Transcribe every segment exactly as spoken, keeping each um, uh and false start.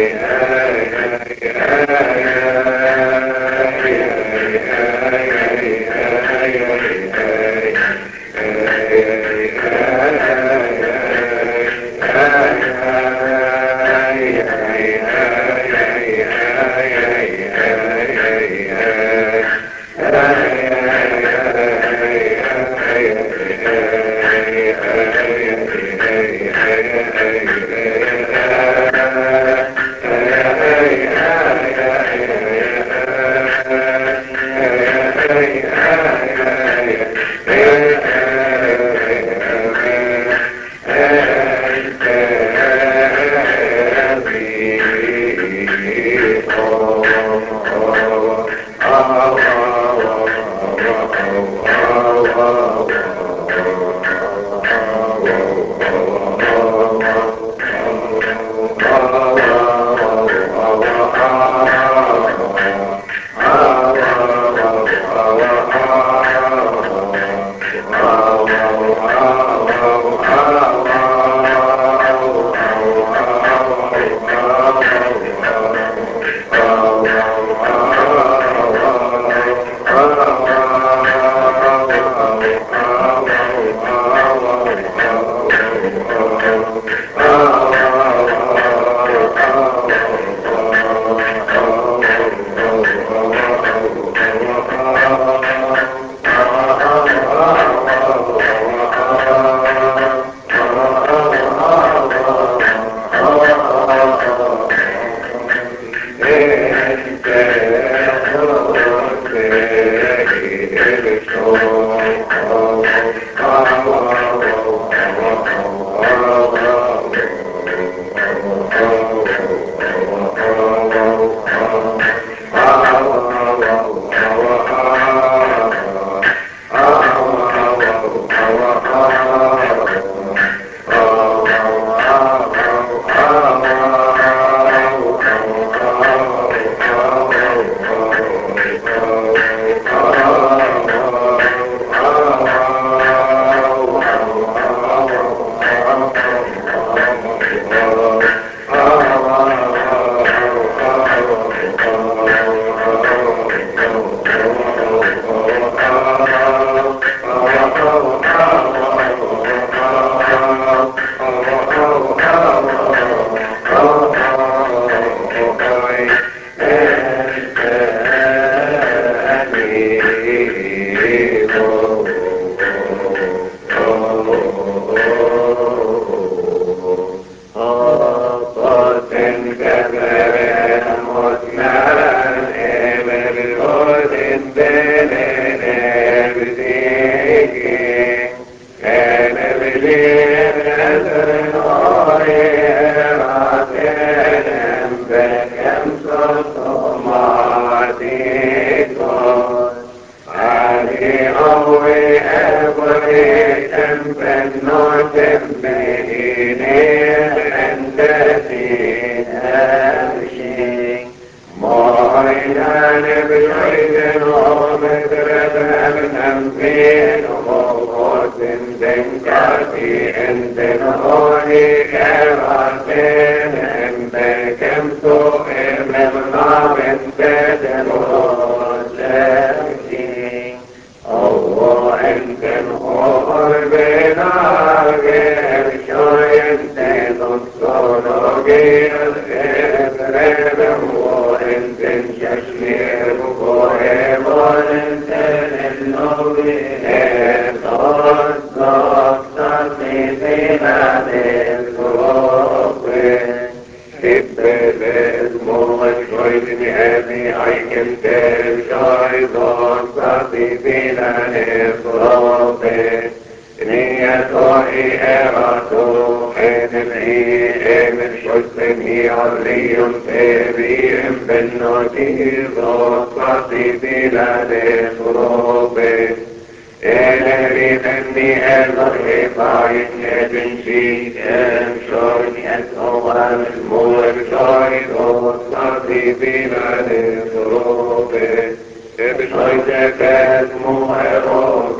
Ebishoi Zekat Mu'erot Evo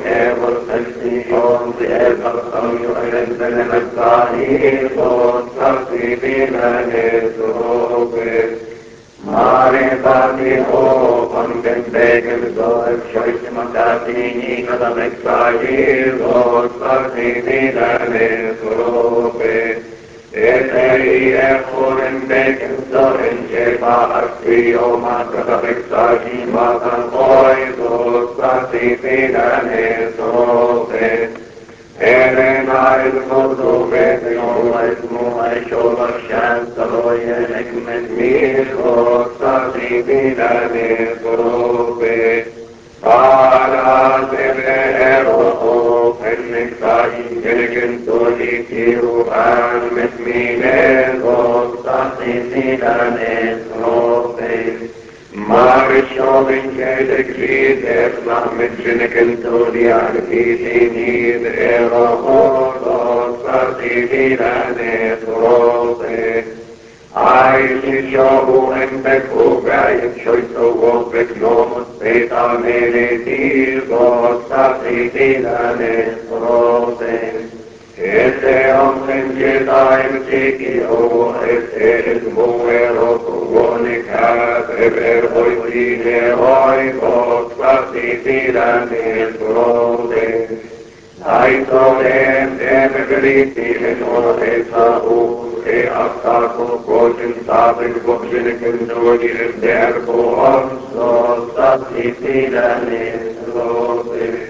والتكسيون بأبقى يؤذن التعليق والترتيب لنسوبه معرفتي خوفاً بالبيكر زوج شويس مكاتيني قدمك سعيد والترتيب لنسوبه إتري أخورن بكن زوجن شفا أكسي وما قدمك سعيد ما تنقويد والترتيب لنسوبه إلينا الموضوع بيوم اسمه أشوف الشمس روينك من ميل وصاري بلا نصروبي على سبيل روح إنك تعيش الجنس لكيرو عن مسمينه وصاري بلا نصروبي Marisho vincete cride, flammegene cantori architini, ero ordo, sarti virane, trope. Ai si giovu en becuga, in choiso vopec nomos, peta menetivo, sarti virane, trope. Ete omnen jedaim tikio, ete muero kuonikat, ever oitine oikot, kvasi tirane trove. Aitoem emegriti enoheta u, e aftako kotin sabin voksin kendori derbo omso, kvasi tirane trove.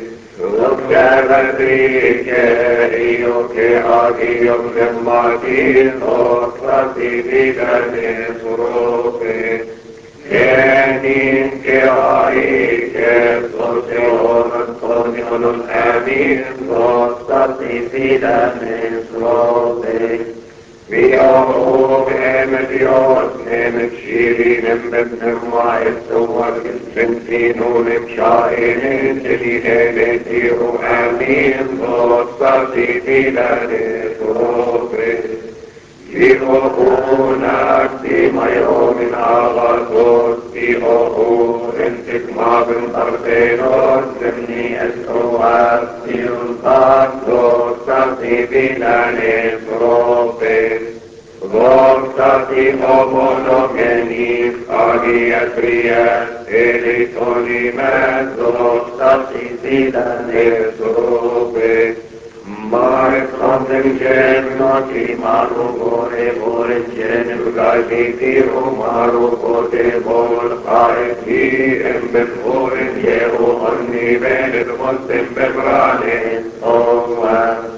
Look io che agio che matino quasi vidane surope Enin che hai che socio Antonio non amin quasi vidane surope Vio em Dios em Shirin em Maestro Sentino em Shain Delile Dio amin Vosati Dilane Sobe Io unati maiomin avatos Io entic mabim partenos Semni esto actium pacto Sati Dilane Sobe Vosati homogenis agia trias eritoni mezzo Sati Dilane Sobe Mare sontem gemnoti maru gore gore genem galiti maru gore vol aeti embem gore jero onni venet montem bebrane oma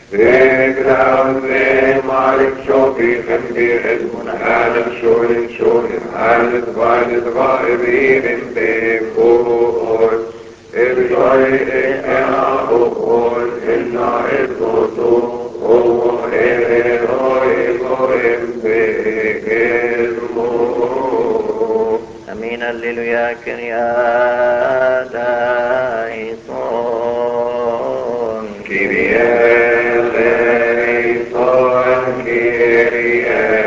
Grande Malik Shoki Khambir Munhan Shorin Shorin Hanid Vanid Vaibin in Before Irjoi Ena Okol Inna Etoto O Eroi Goim Begezmo Amin Alleluia Kyria Daison Kyrie eleison, Kyrie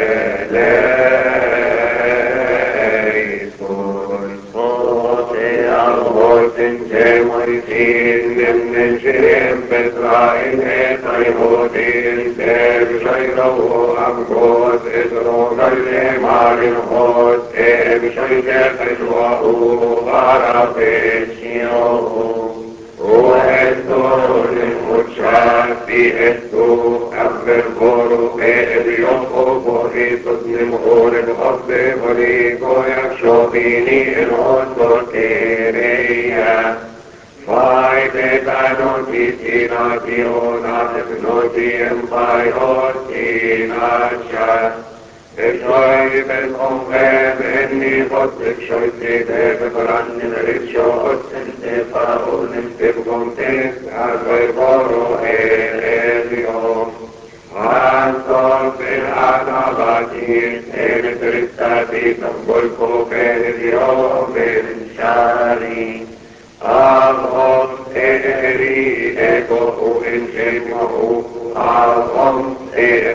eleison. Ote alhotin gemoitin, nemnejem betrain et aihotin, ter shairo amgot et rogalle marin hot, em shaiter et wahu varapetio. O esto muchati esto avverboru eliopo boritos nemoren hoste borigo yakshobini en hosto kereia Fai betano titina tiona noti empai hotina chat Eșoi pe convem enni votic șoi te de branin ricios en te faun en te contes avevoro elio Antos en anabatis en tristati tambol pelio menchari Avos eri ego in gemo Avos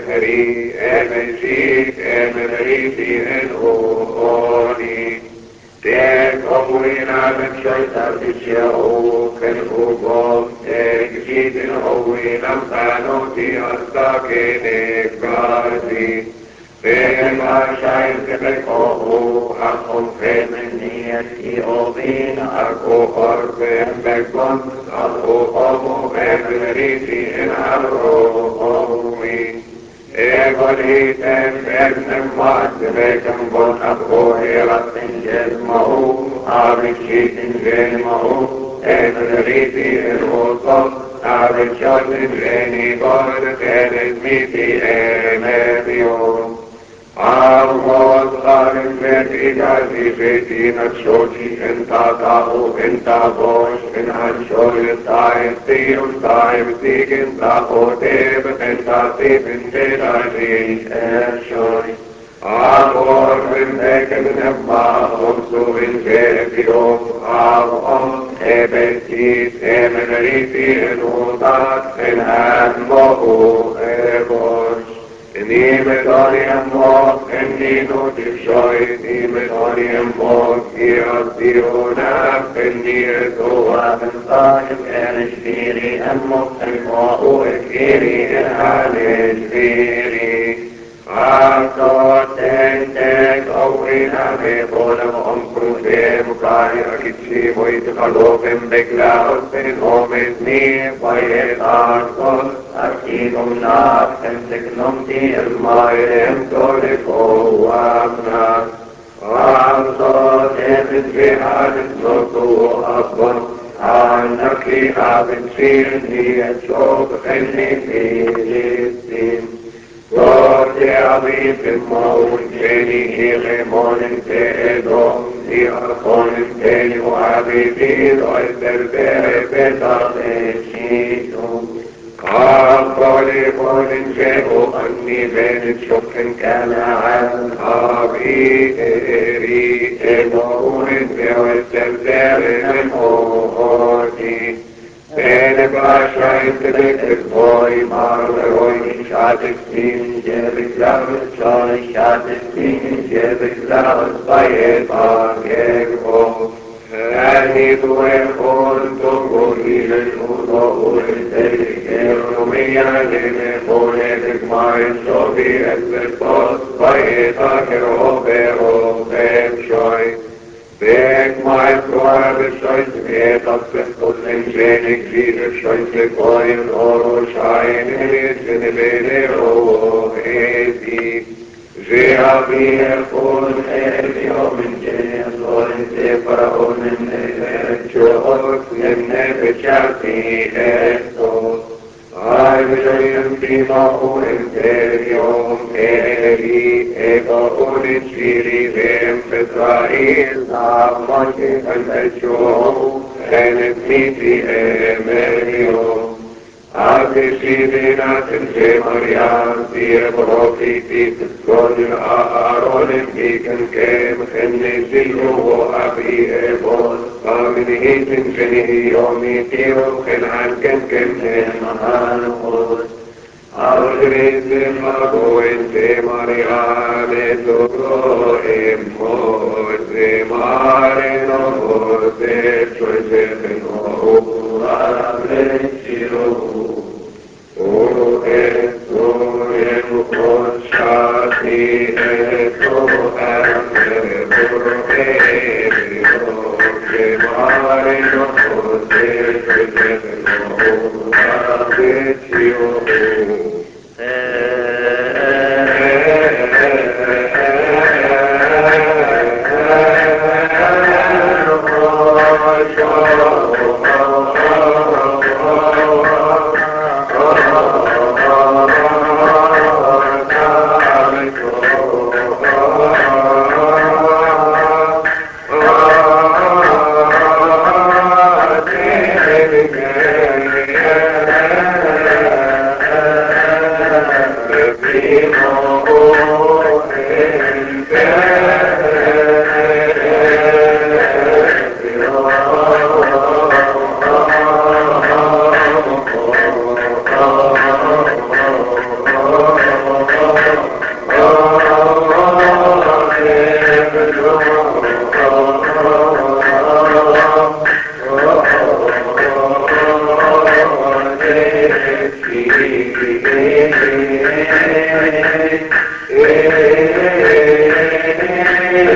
eri emesik emeriti en ori Teg oina ben shoita vishyo ken ugo teg jidin oina fano ti asta kene gazi ben ashain kene kohu akom femeniati ovin ako orben bekon ako omo emeriti en arro omi Egoitem etnem matvekem bon abhoeratin jesmahu, avichitin venimahu, emeriti en otom, avichotin venibor, enesmiti emerio. Armos arim vetigazi vetina chochi en tatao en tavos en anchois taim tium taim tigin taoteb en tatib en tetaji ershoi. Amor vindeken nemma omsu in vefios avon ebetis emeneriti en utat en admohu evos. Nimetariam mos en nino tifshoi, nimetariam mos iartiona, en nieto aventaim en espiri, en mos en mohu espiri, en an espiri. Arto ten ten ovina me volam omkrusem kai akitsi voit kalofem beklaos en homes ni vayet artos artigum nas en teknom ti el mairem tole ko amnas Arto ten ten notu abon anaki haben sirni et chok enni filistim Gloria avivim maun teni hiremonin teedom, diaconin teni avivido et berbere petame situm. Kakoli monin jeho anni venit shokken kanaan avi eri emonin veo et berbere memorti. Bene basha intellectus voi maroi shatis tin jevis lavus choi shatis tin jevis lavus vae pagego Ani tue fonto golilen uno uente Economia neme pone mai sovi et verpos vae pagero vero vepshoi Weg mein Freunde, scheiße mir, das wird uns in wenig wieder scheiße wollen, oro scheine, in der Bede, oh, esi. Je había con el joven que solente para un hecho, en nevechati esto. Ai vigiam prima un imperium eri, ego un ciri vem petrail, amanti convectio, enet miti emerio. Ate sidinat in te Mariam, tie profiti, godin Aaronim iken kem, enne silvo abi evos, amin hitin feni yomi tiro, ken anken ken ken mahanus. Algrisim mago in te Mariam, et uro immose marino, te choiseveno, avretsiro. O eto emo shati eto amevoro erio ke marino se vedeno avetio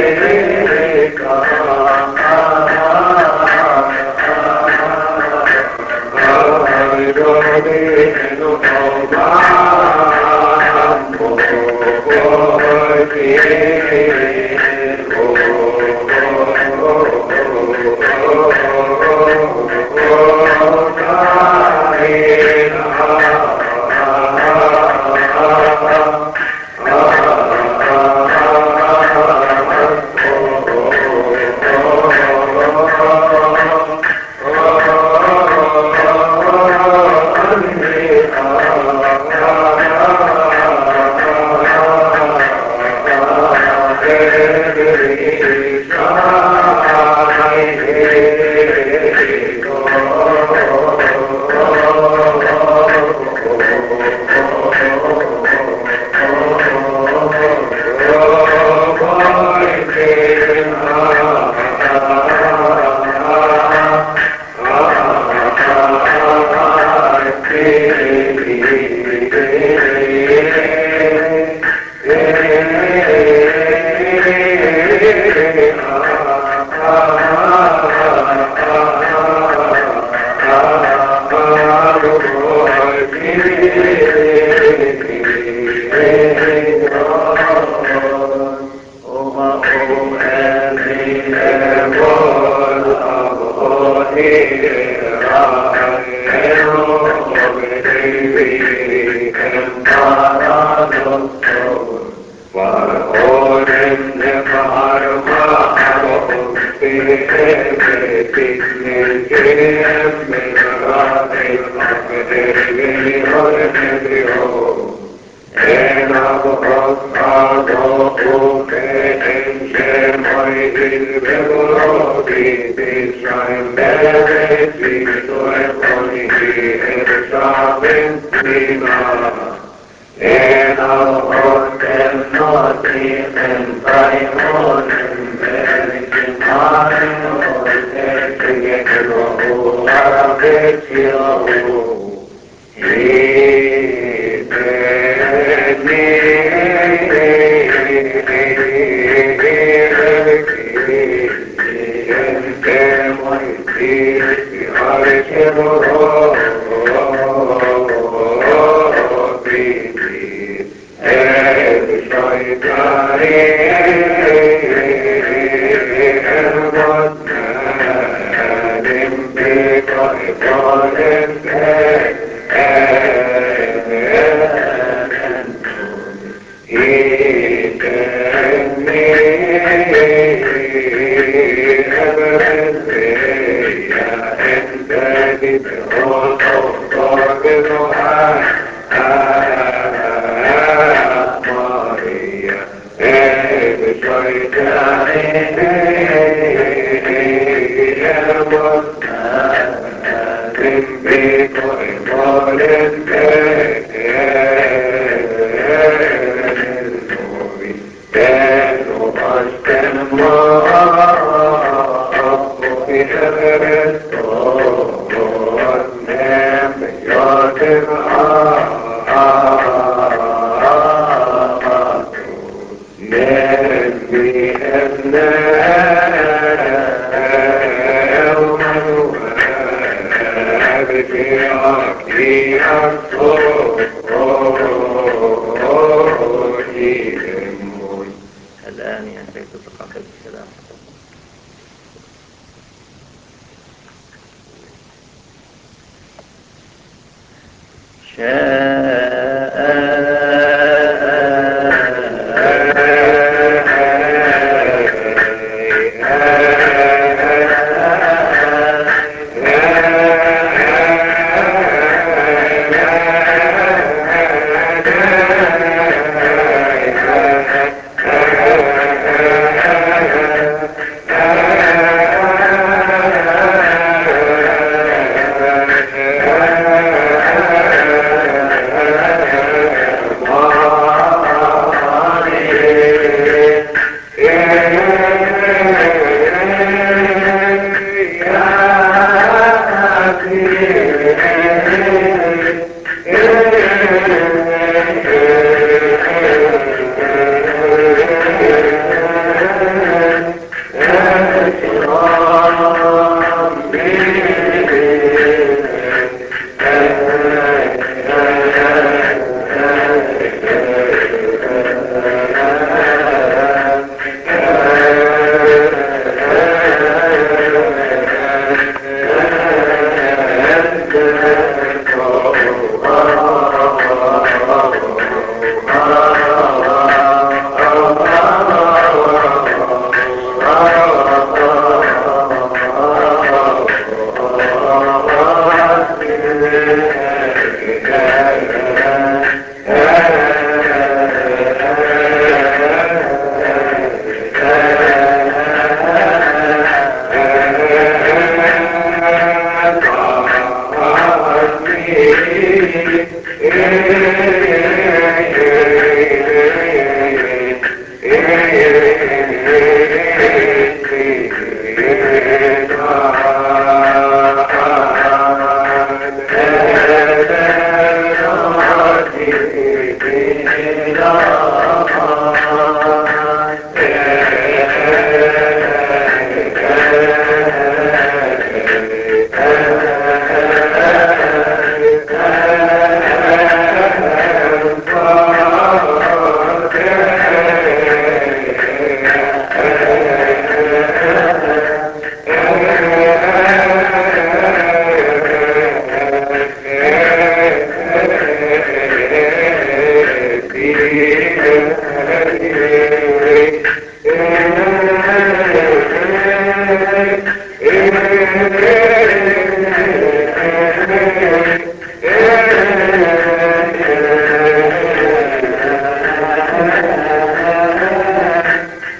الآن يا سيد تقبل السلام.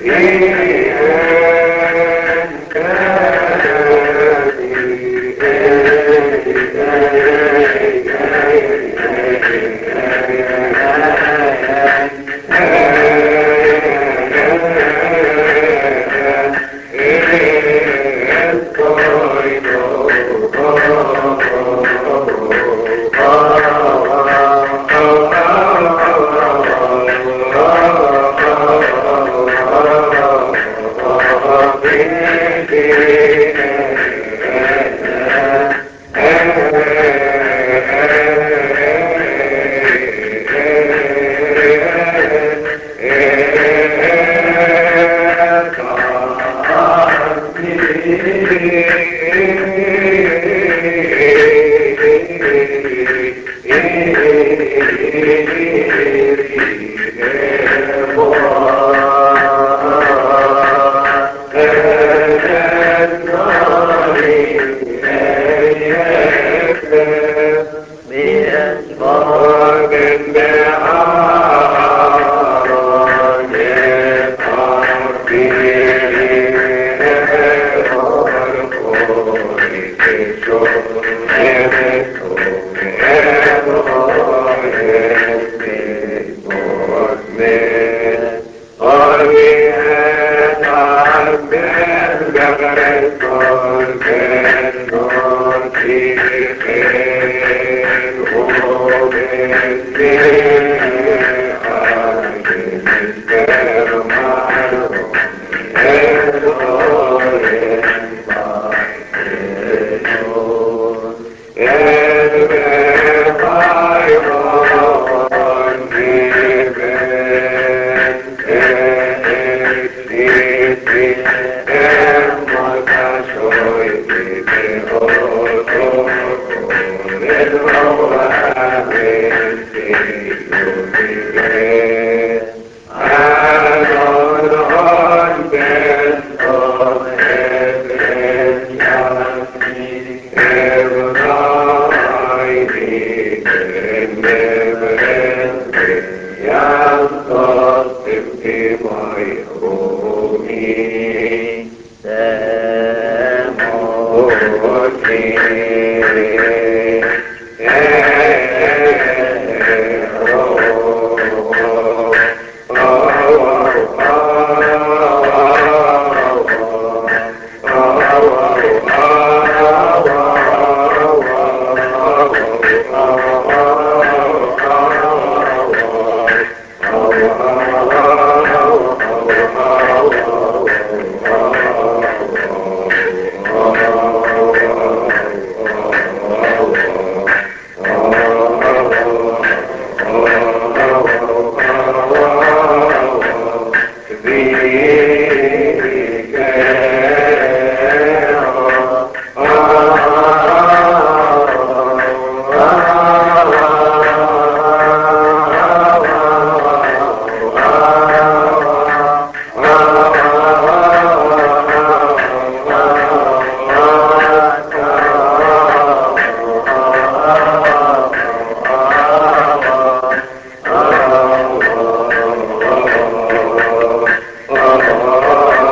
Oh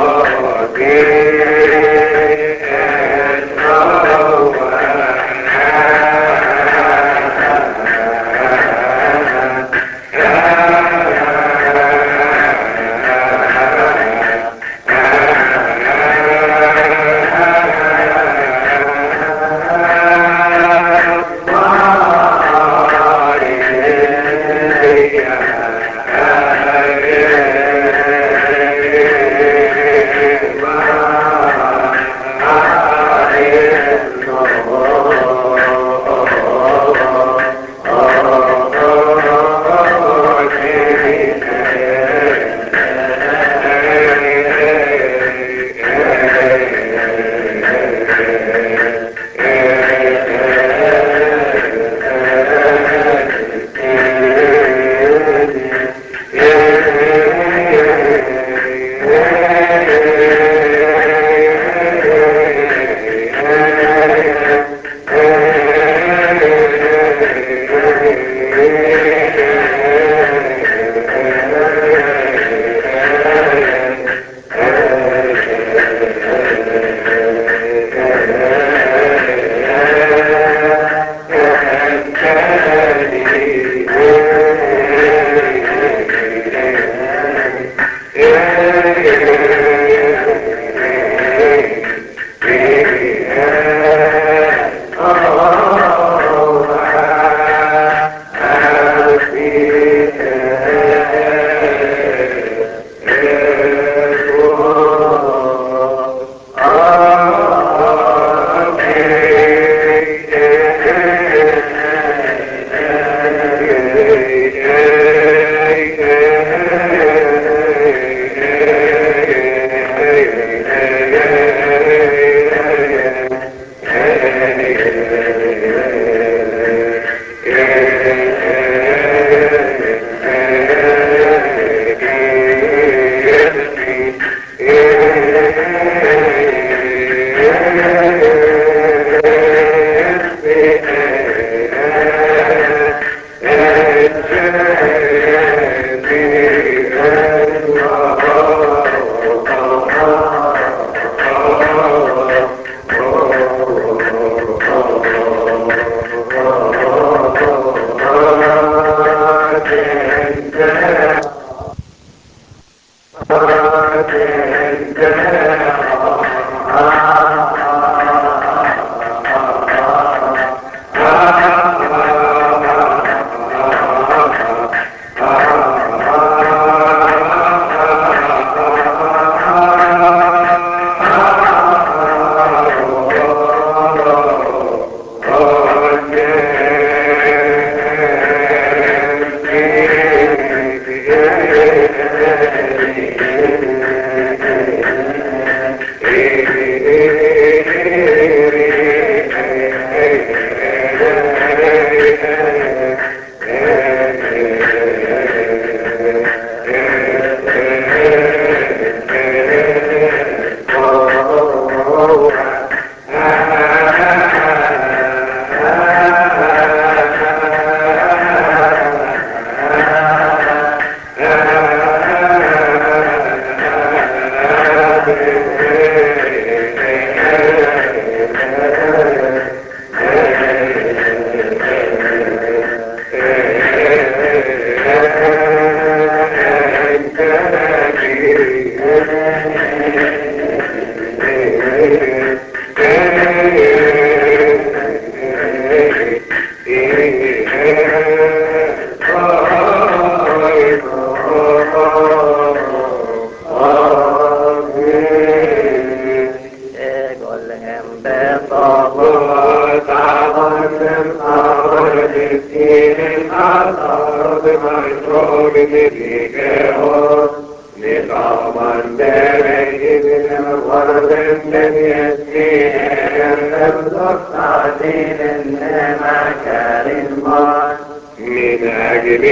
من أجل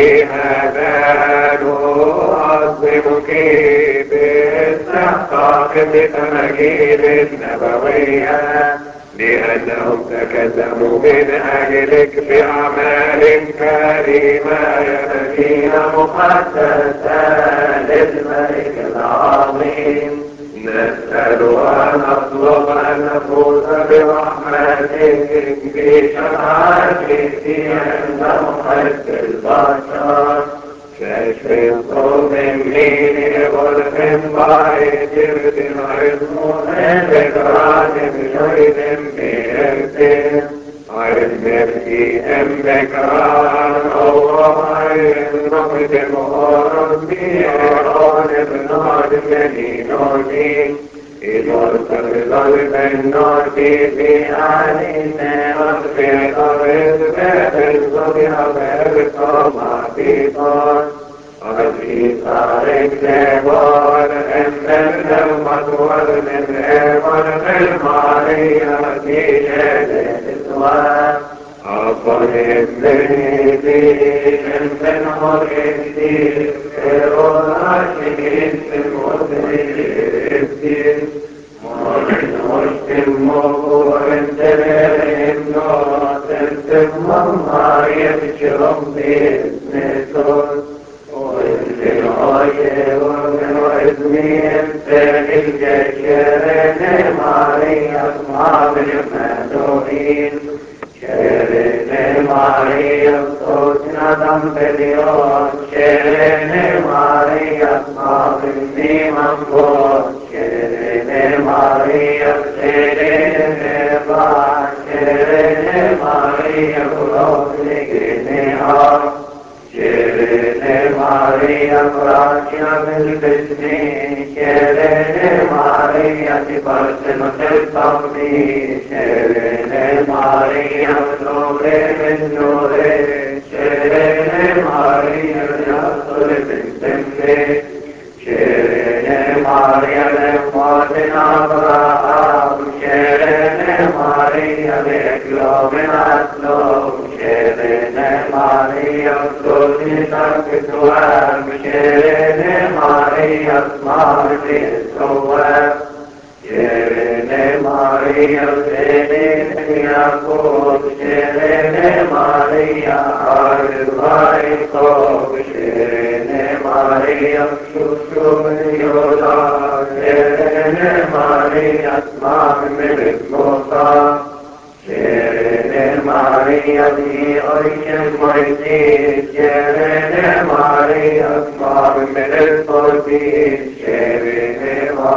هذا نعظمك باستحقاق التماجيد النبوية، لأنهم تكلموا من أجلك بأعمال كريمة يبنين مقدسة للملك العظيم. نسأل ونطلب أن نفوز برحمتك بشفاعتك عند محب البشر. كشف الصوم مني غلف ضعيف جرد عظم ذكران بشيء بإرث علم فيهم ذكران أو عين نقدم ربي أران ابن المنين إذا تفضل بالنادي في علينا وفي طريق بالصبح بالصبح في طار وفي طريق نبار إن المطور من إبر المعرية في شدة السوار أفضل إبنتي إن حريتي إرادتي إن مدري مرشد مغور تلهم نور تلهم الله يبشرهم بإذن سور وإذن عيب وإذن إمثال الجشرين ماري أصحاب المدوين شرين ماري الصوت ندم باليوم شرين ماري أصحاب النيمان بوت شرين ماري شرين با شرين ماري قلوب لقنها شرين ماري أفراشنا بالبسمين شرين ماري تبرسم بالطمي شرين ماري نور بالنور شرين ماري نصر بالسمي شرين ماري لموتنا أبراهام شرين ماري بإكلام أسلوب شرين ماري أصدقني تكتواب شرين ماري أسمع في السواب شرين ماري أرسلين يعقوب شرين ماري عارض غيقوب شرين ماري شوشو يولا شرين ماري أسمع من الموسى شرين ماري في عيش الميتين شرين ماري أسمع من القربين شرين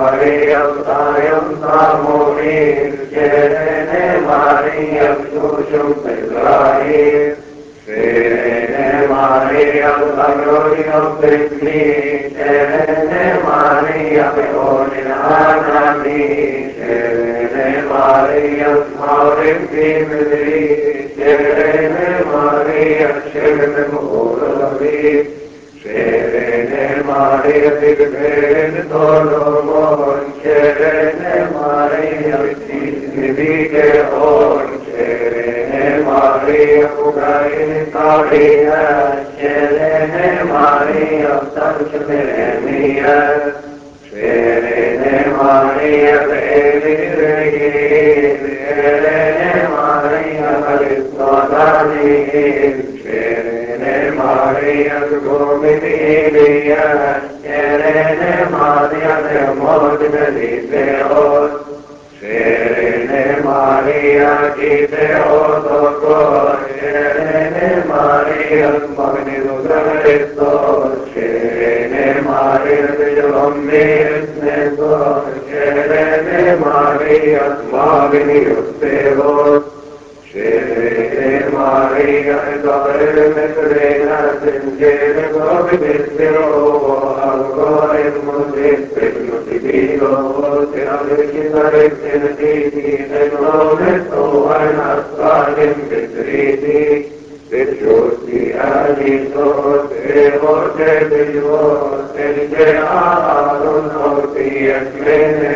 Maria, Zion, Samoin, Sherene Maria, Sushum Israel, Sherene Maria, the glory of the King, Sherene Maria, Behonin Anami, Sherene Maria, Maurim Timidri, Sherene Maria, Sherene Muravi, Sherene Maria, Tigren Solomon, Sherene Maria, Tivike On, Sherene Maria, Ugain Maria, Sherene Maria, Sanchmeremia, Sherene Maria, Beli Regil, Sherene Maria, Aristodani, Sherene Maria, Gominilia, Sherene Maria, Demodinaliseos, Sherene Maria, Gideotokos, Sherene Maria, Magnidusalistos, Sherene Maria, Dilomnisnesos, Sherene Maria, Magnidusevos, Sherene Maria, Edoremetrena, Sengere Govidistero, Algoritmus, Esperius Divino, Teravicinarex, Enetiti, Enomesto, Anastadim, Petriti, Petrosi, Adisos, Evote, Divos, Ente Aaron, Orti, Esmene,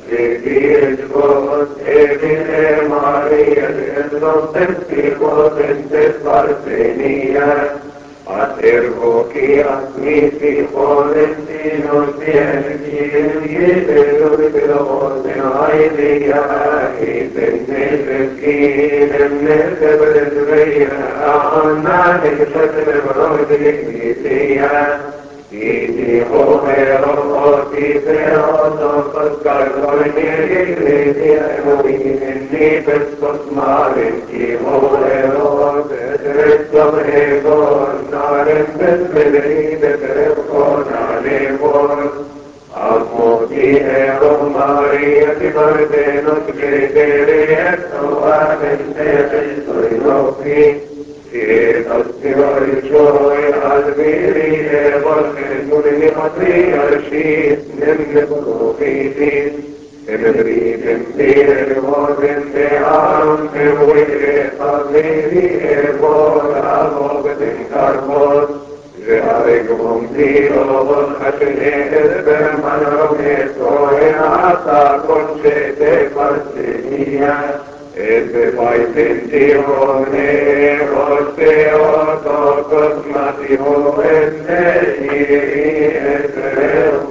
Vos, Evine Maria, los testigos en Partenía, acervo que mis hijos destinos tienen y de los de Aidea, y de Neseskin, en Nesebreya, Anna, de Shatrebrodia, y dijo Pero, y Pero, todos cargos en iglesia, y en Nipescos maren, y Morelos, de Sobregos, Naren, Besmedride, Percon, Alevos, Amodieron María, y Partenos, Criteria, Soamente, soy Loki, Sietas Tivai Joy, Alviri, Evangelis, Nuni Matriarchis, Nemme Profitis, Emedritem Dirvos, de Aron, Emuire, Alviri, Evor, Avogetin Carvos, Zearegum Dios, Hashenel, Bermanome, Soenata, Concete, Parcenia, Esse vai sentione, osteo, tocos, matio, esse, esse,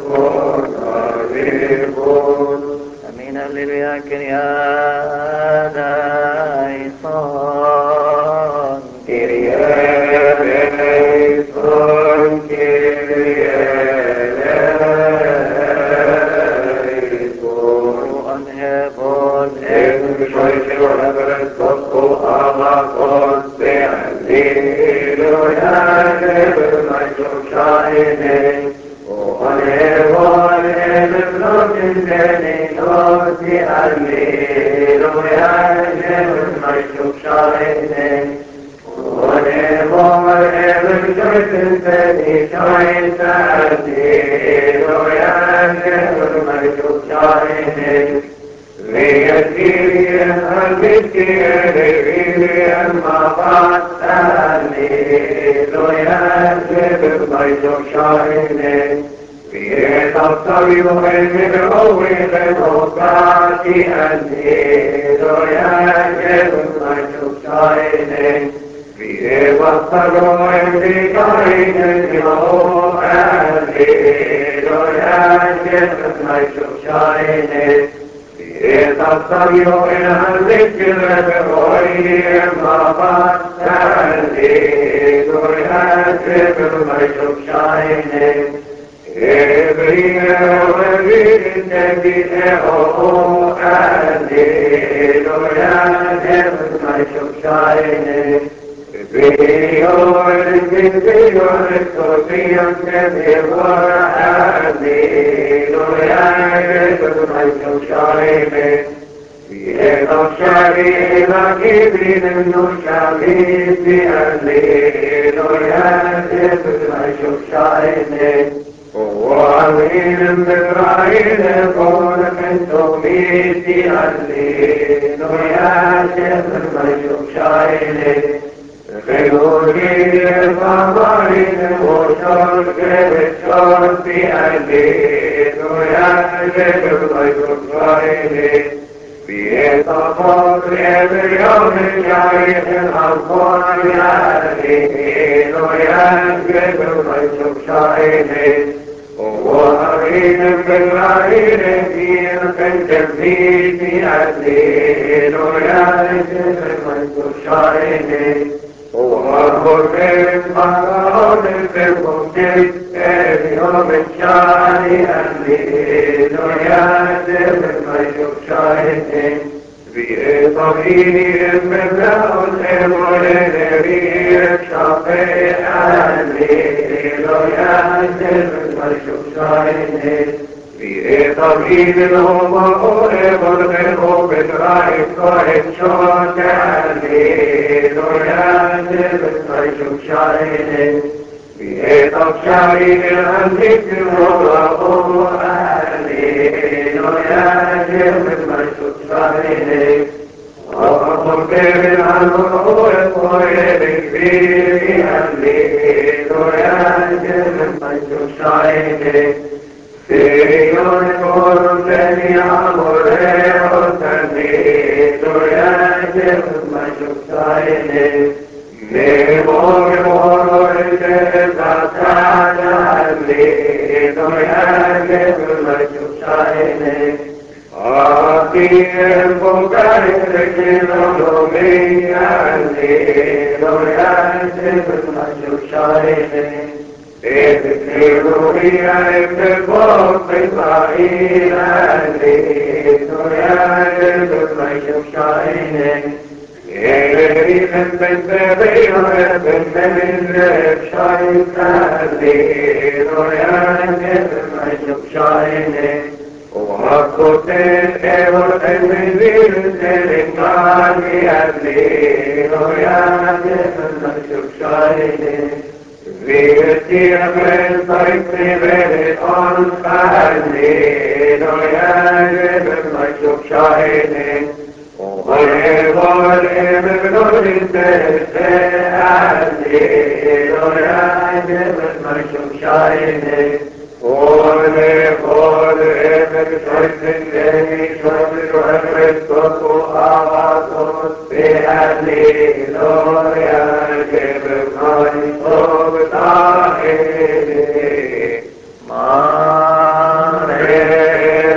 fonaribus. Amin alleluia, Kyriadaison, Kyrie eleison, Kyrie eleison. on heaven, En Shoiche Reverence Gospel Amakos, the Alleluia, never light of shining. Oh, on heaven, heaven, Lord, in any Lord, the Alleluia, never light of shining. Oh, on heaven, heaven, joys in any shines, Alleluia, never light of shining. Leatia, Alicia, Levilia, Mavat, Alleluia, never light of shining. Fiet of Savio, and Miro, and Rogati, Alleluia, never light of shining. Fiet of Savio, and Mikain, and Miro, Alleluia, never light of shining. Fieta Savio in Alicia Reveroy, Mavat, Alleluia, never light of shining. Every every every oh, Alleluia, never light of shining. Fiore di fiore, Sofia che vorrà di gloria per mai sociale. E non c'arriva chi viene non c'arrivi alleluia per mai sociale. O amin Israele con miti alleluia per mai sociale. Regolie favorite, o sorge, sorti, alleluia, per mai sociale. Pieta potria verione, chiare, ancora, alleluia, per mai sociale. O avine per l'aire, via, per viti, alleluia, per mai sociale. O amore parole per conte e io vecchiai alleluia per mai sociale. Vie bambini e belle volere dire ciape alleluia per mai sociale. Vie bambini l'uomo e vorremmo vedrai e ciò che alleluia per mai sociale. Vie sociale all'interno lavoro alleluia per mai sociale. O portare l'amore poi dei figli alleluia per mai sociale. Signore, con te amore, o alleluia per mai sociale. Ne muore muore te battaglia, alleluia per mai sociale. A ti invocare che non domina, alleluia per mai sociale. E per gloria e per vostra marina, alleluia per mai sociale. E ripentente vero e bene sciaita, alleluia per mai sociale. O accote e vorrei vivere in mani, alleluia per mai sociale. Virti a questa ricevere con alleluia per mai sociale. O volevole venite alleluia per mai sociale. Vole, vole, per soistendemi, sopra questo tuo amato, e alleluia, che per noi sopra mare,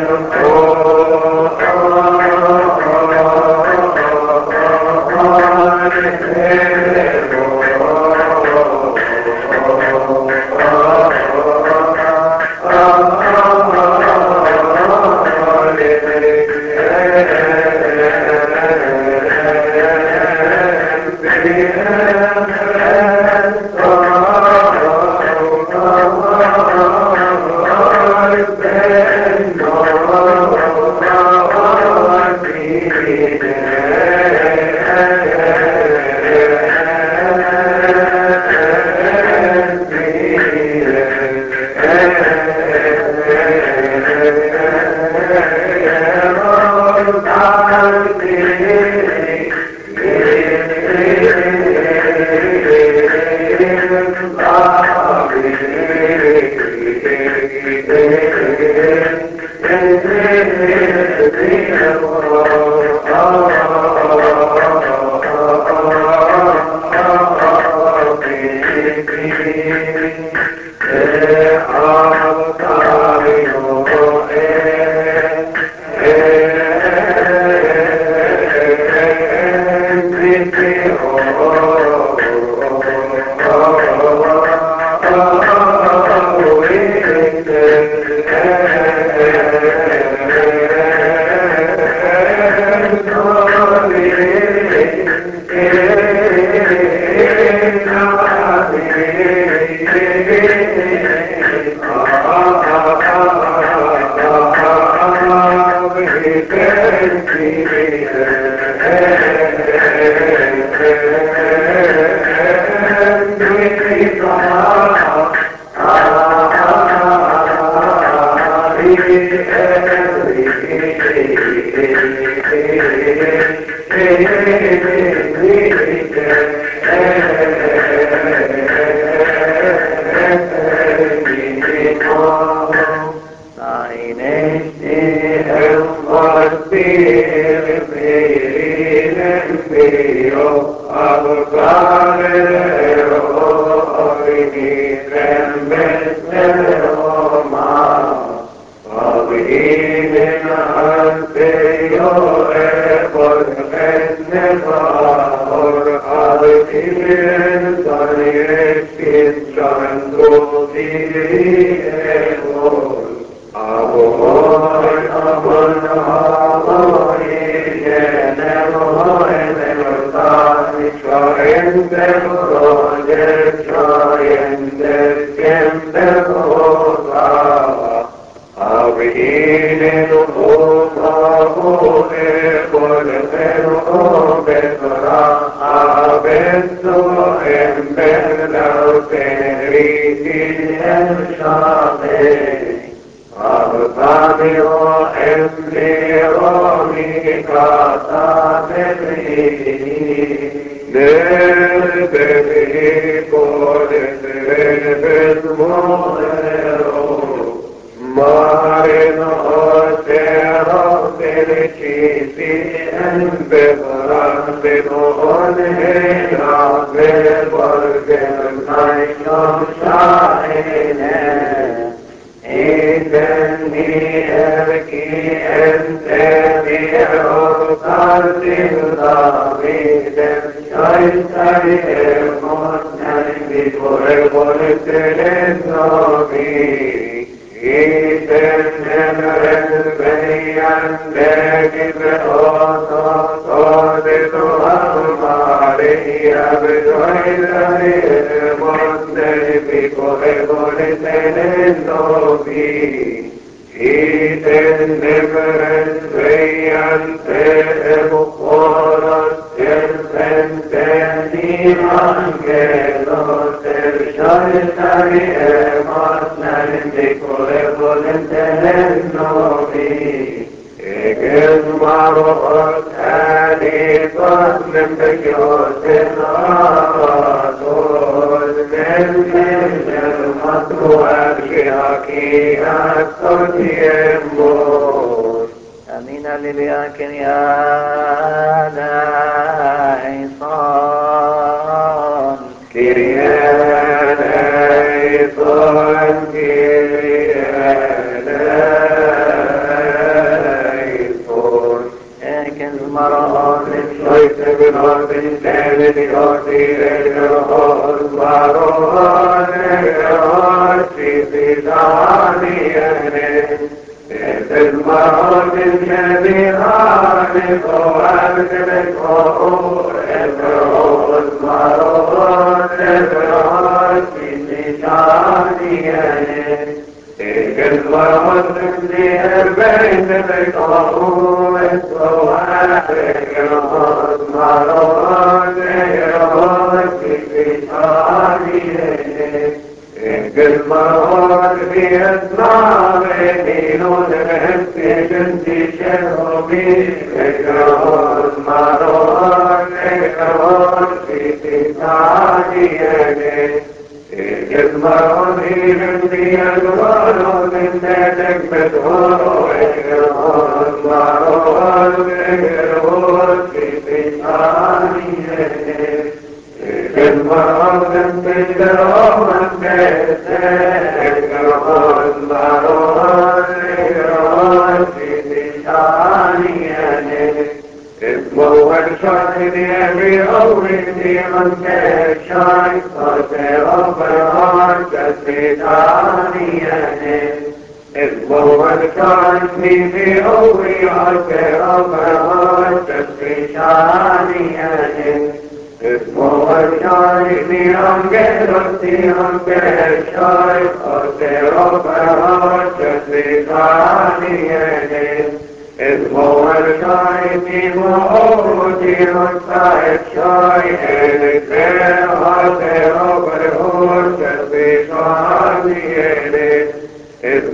Es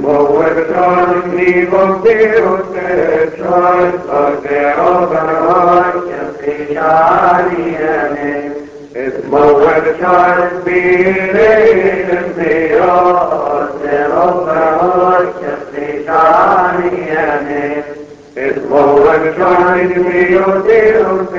Moertan vivo Deus Chai, Adeo Barai, Shaliane. Es Moertan Biren Dios, Adeo Barai, Shaliane. Es Moertan vivo Deus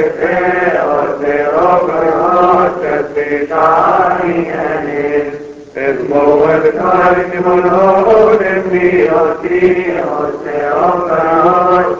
Adeo Barai, Shaliane. Es Moertan Monoden Dios, Dios, Adeo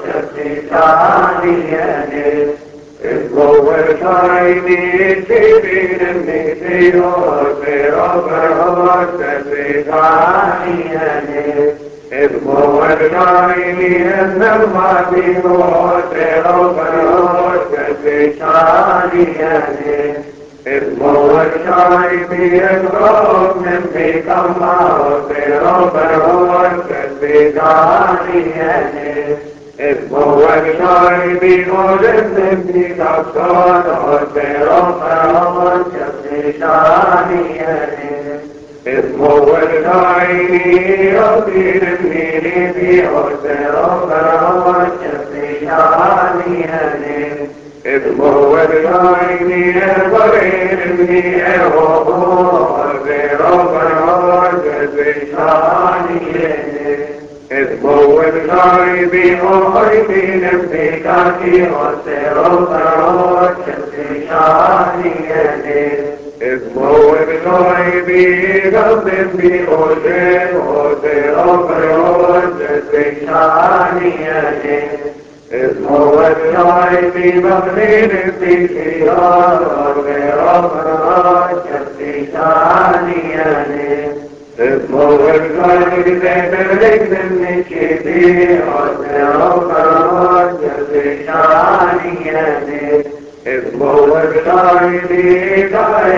Shaliane. Es Moertan Biren Dios, Adeo Barai, Shaliane. Es Moertan en el Matino, Adeo Barai, Shaliane. Es Moertan bien Romen Bikama, Adeo Barai, Shaliane. Es Moertan Binoden Bikapsan, Adeo Barai, Shaliane. Es Moertan Biren Dios, Adeo Barai, Shaliane. Es Moertan Biren Dios, Adeo Barai, Shaliane. Es Moertan Biren Dios, Adeo Barai, Shaliane. Es Moertan Biren Dios, Adeo Barai, Shaliane. Es Moertan Biren Dios, Adeo Barai, Shaliane. Es Moertan Biren Dios, Adeo Barai, Shaliane. Es Moertan Biren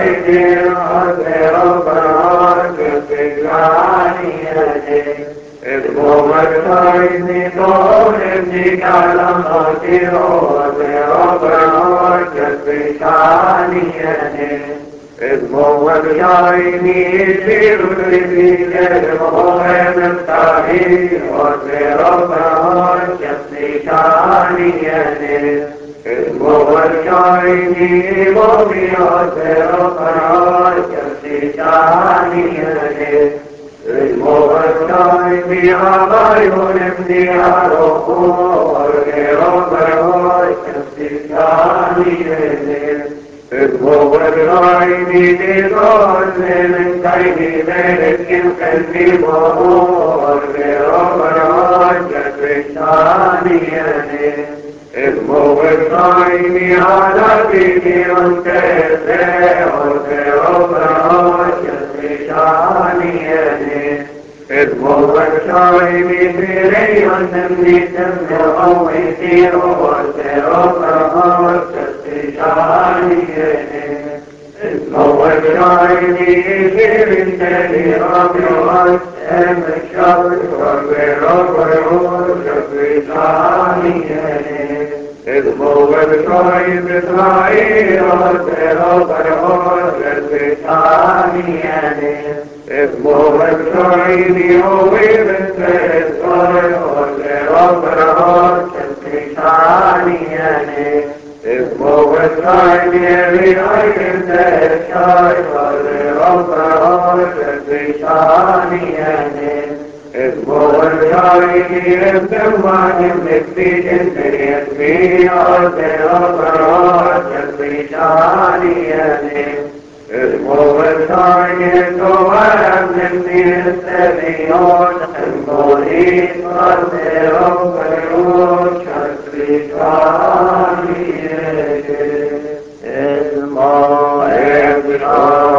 Adeo Barai, Shaliane. Es Moertan Biren Nikalam Adeo, Adeo Barai, Shaliane. Es Moertan Biren Mohem Tahi, Adeo Barai, Shaliane. Es Moertan Momi, Adeo Barai, Shaliane. Es Moertan Amayonem Diaro, Adeo Barai, Shaliane. Es Moertan Nidonen Kaini Merekin Kendimo, Adeo Barai, Shaliane. Es Moertan Adabini Adeo Barai, Shaliane. Es Moertan Biren Nitem Oitiro, Adeo Barai, Shaliane. Es Moertan Biren Dios, Adeo Barai, Shaliane. Es Moertan Israel, Adeo Barai, Shaliane. Es Moertan Yoevin Adeo Barai, Shaliane. Es Moertan Yeriayin Shai, Adeo Barai, Shaliane. Es Moertan Yevmanim Nifidin Yesmi, Adeo Barai, Shaliane. Es Moertan Yetoam Nifidin Es Morim Adeo Barai, Shaliane. Es Moertan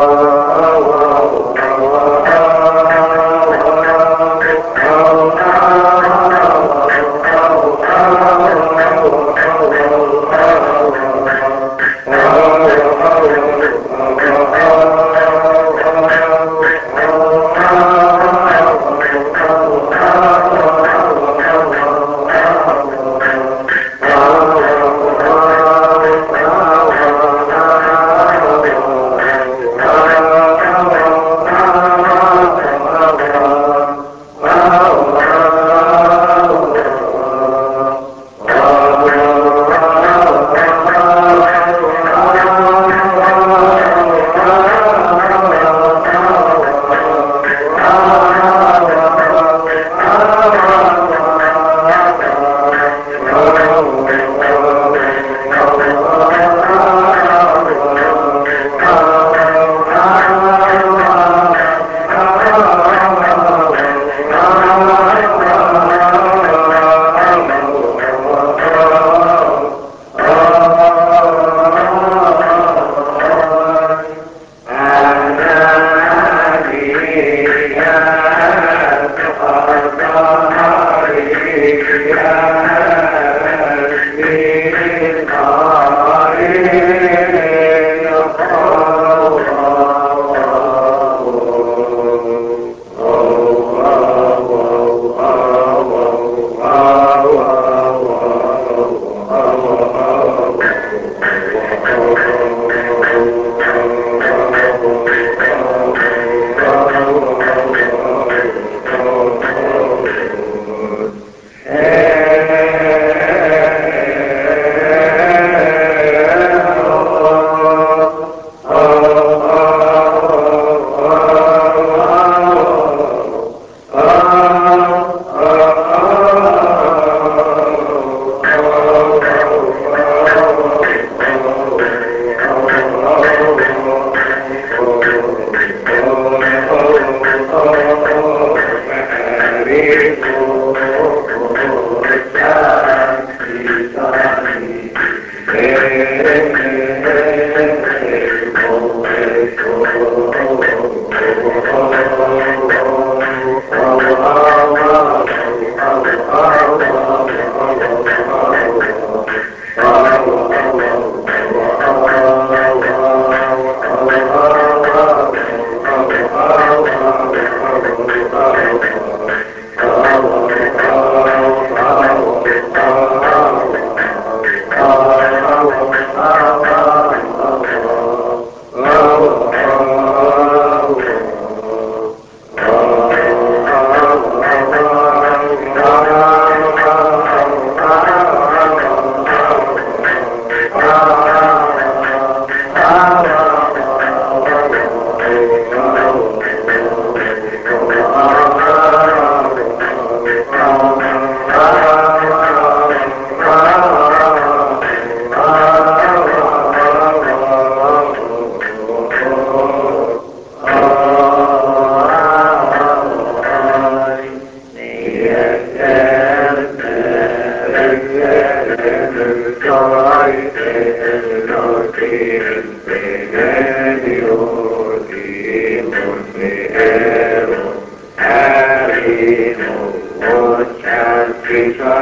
Oh,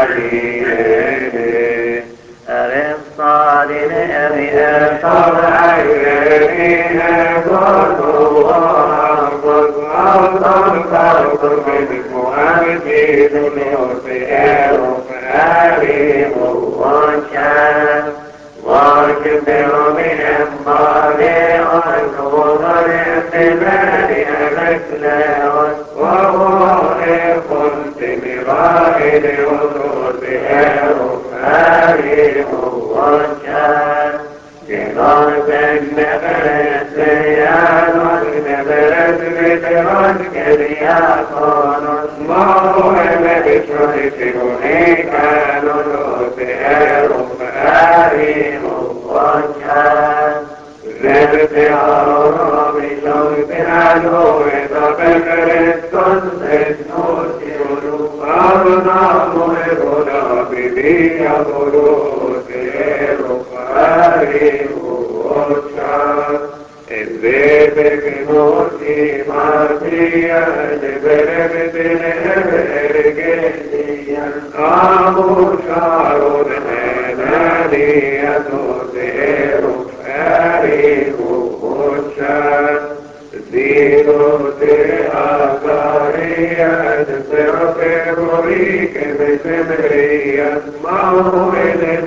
عليه أرف صادر أبي طبعا الذين قالوا وعرضوا أرضا فارضوا بالمؤمن نوتيهم عليم وشان وكبر من أمبالي ونور احتمال أمثله وهو قلت مرائد ونوتيهم عليم وشان جنات النبر السيان والنبر بتران كرياكون الله بشرسه كانوا نوتيهم عليم وشان ذبت عرب بشرط علو فبكر الصدق نوتيهم أرضا مهبنا بذي أمروت رفعاري وشان الذبك نوتي ماتيا جبرت الهرقيا أبو شعر الهنانية نوتي رفعاري وشان زينوت آثارية تغفر ريك بسمرية موهلة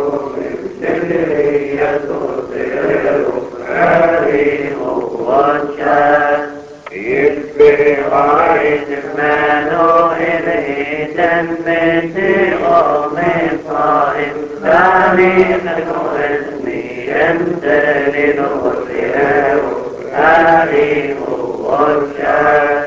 سمرية تغفر فريق وشان يشبه عين منو إليه تنبت غامي صائم تاريخ اسمي أنت لنغفر عليم وشان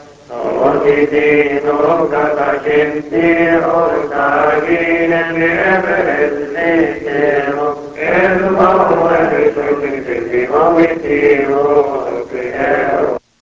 وجدينك فشمتي أرتاقين بأبرز نتر الموت تشمتي موتي وفي